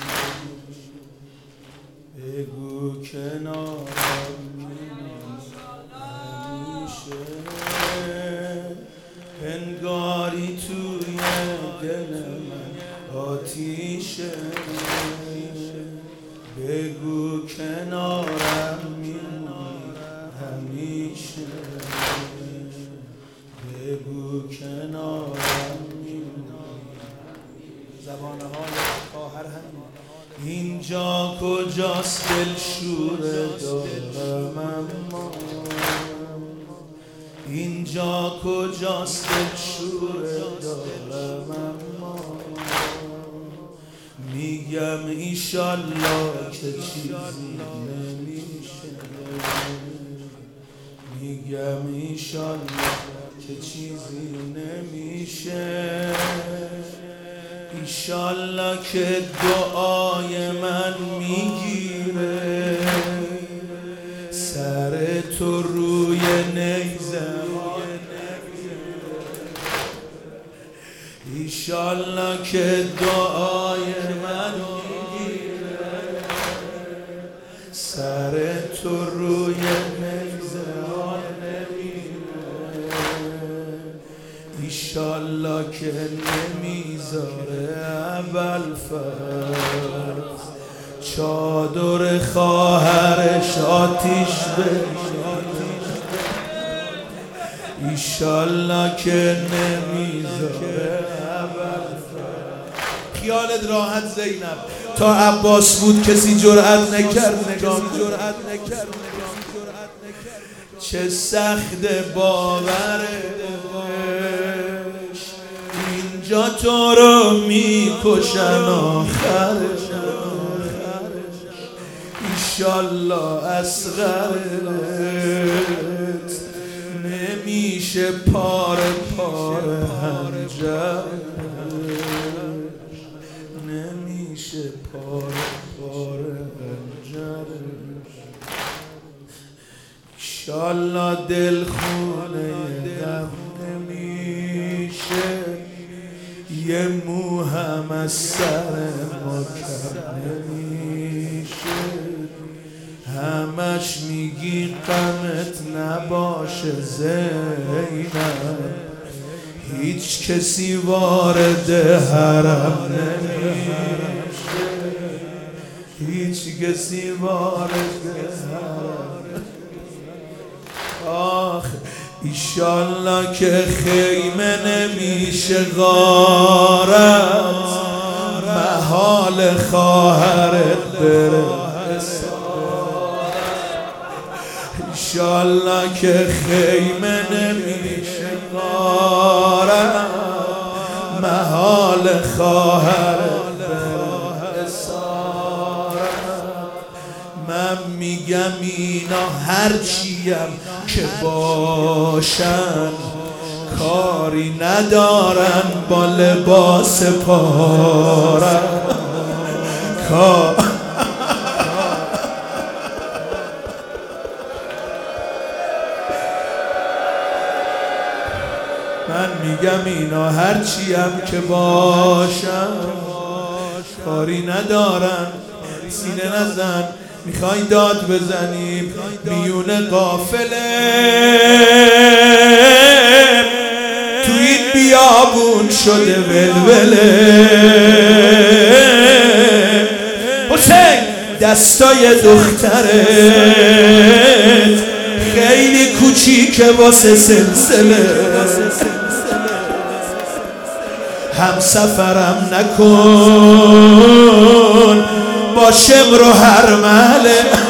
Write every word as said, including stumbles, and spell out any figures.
بگو کنارم همیشه، انگاری توی دل من آتیشه. بگو کنارم میمونی همیشه، بگو کنارم میمونی. زبان حال خواهر همین. اینجا کجاست دلشور دارم اما، اینجا کجاست دلشور دارم اما، میگم ایشالله که چیزی نمیشه، میگم ایشالله که چیزی نمیشه، ایشالله که دعای من میگیره، سر تو روی نیزم، ایشالله که دعای من میگیره، سر تو روی نیزم نمیره، ایشالله که نمیذاره اول فرض چادر خواهرش آتیش بشه، ایشالله که نمیذاره اول فرض. خیالت راحت زینب، تا عباس بود کسی جرأت نکرد نگاه جرأت نکرد. چه سخت باورش، اینجا تو رو میکشن آخرش، ایشالله اصغرت نمیشه پاره پاره هنجر، نمیشه پاره پاره هنجر، ایشالله دل خونه غم نمیشه، یه مو هم از سر ما کم نمیشه، همش میگی غمت نباشه زینب، هیچ کسی وارد حرم نمیشه، هیچ کسی وارد حرم. آخ ایشالله که خیمه نمیشه غارت، محال خواهرت بره، ایشالله که خیمه نمیشه غارت، محال خواهرت بره اسارت. من میگم اینا هرچیم که باشن کاری ندارن با لباس پارن، من میگم اینا هرچیم که باشن کاری ندارن. سینه نزن، میخوای داد بزنیم میون قافله، تو این بیابون شده ولوله. حسین دستای دخترت خیلی کوچیکه واسه سلسله، هم سفرم نکن با شمر و هرمله.